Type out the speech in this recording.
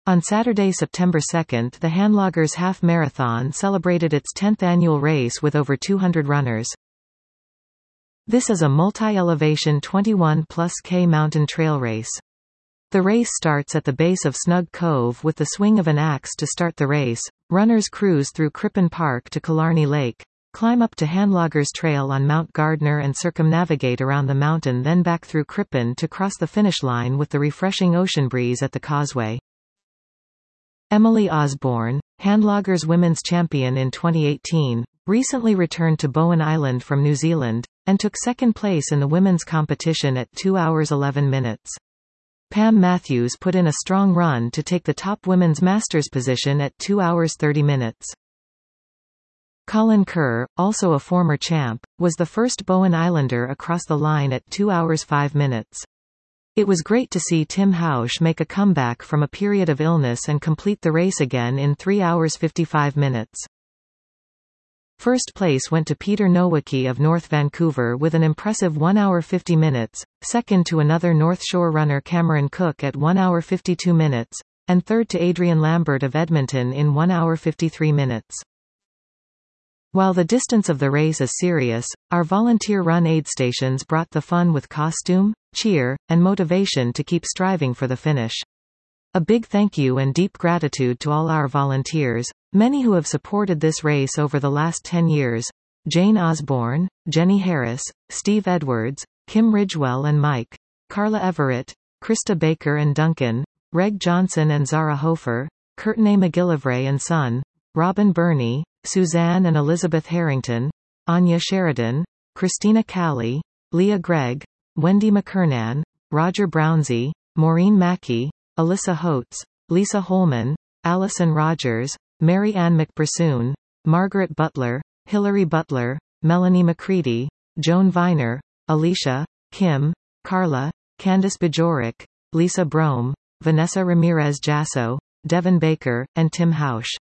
On Saturday, September 2, the Handloggers Half Marathon celebrated its 10th annual race with over 200 runners. This is a multi-elevation 21+K mountain trail race. The race starts at the base of Snug Cove with the swing of an axe to start the race. Runners cruise through Crippen Park to Killarney Lake, climb up to Handloggers Trail on Mount Gardner and circumnavigate around the mountain, then back through Crippen to cross the finish line with the refreshing ocean breeze at the causeway. Emily Osborne, Handloggers Women's Champion in 2018, recently returned to Bowen Island from New Zealand, and took second place in the women's competition at 2 hours 11 minutes. Pam Matthews put in a strong run to take the top women's masters position at 2 hours 30 minutes. Colin Kerr, also a former champ, was the first Bowen Islander across the line at 2 hours 5 minutes. It was great to see Tim Hausch make a comeback from a period of illness and complete the race again in 3 hours 55 minutes. First place went to Peter Nowicki of North Vancouver with an impressive 1 hour 50 minutes, second to another North Shore runner Cameron Cook at 1 hour 52 minutes, and third to Adrian Lambert of Edmonton in 1 hour 53 minutes. While the distance of the race is serious, our volunteer run aid stations brought the fun with costume, cheer, and motivation to keep striving for the finish. A big thank you and deep gratitude to all our volunteers, many who have supported this race over the last 10 years: Jane Osborne, Jenny Harris, Steve Edwards, Kim Ridgewell and Mike, Carla Everett, Krista Baker and Duncan, Reg Johnson and Zara Hofer, Courtney McGillivray and Son, Robin Burney, Suzanne and Elizabeth Harrington, Anya Sheridan, Christina Calley, Leah Gregg, Wendy McKernan, Roger Brownsey, Maureen Mackey, Alyssa Holtz, Lisa Holman, Allison Rogers, Mary Ann McPherson, Margaret Butler, Hilary Butler, Melanie McCready, Joan Viner, Alicia, Kim, Carla, Candice Bajorek, Lisa Brome, Vanessa Ramirez Jasso, Devin Baker, and Tim Hausch.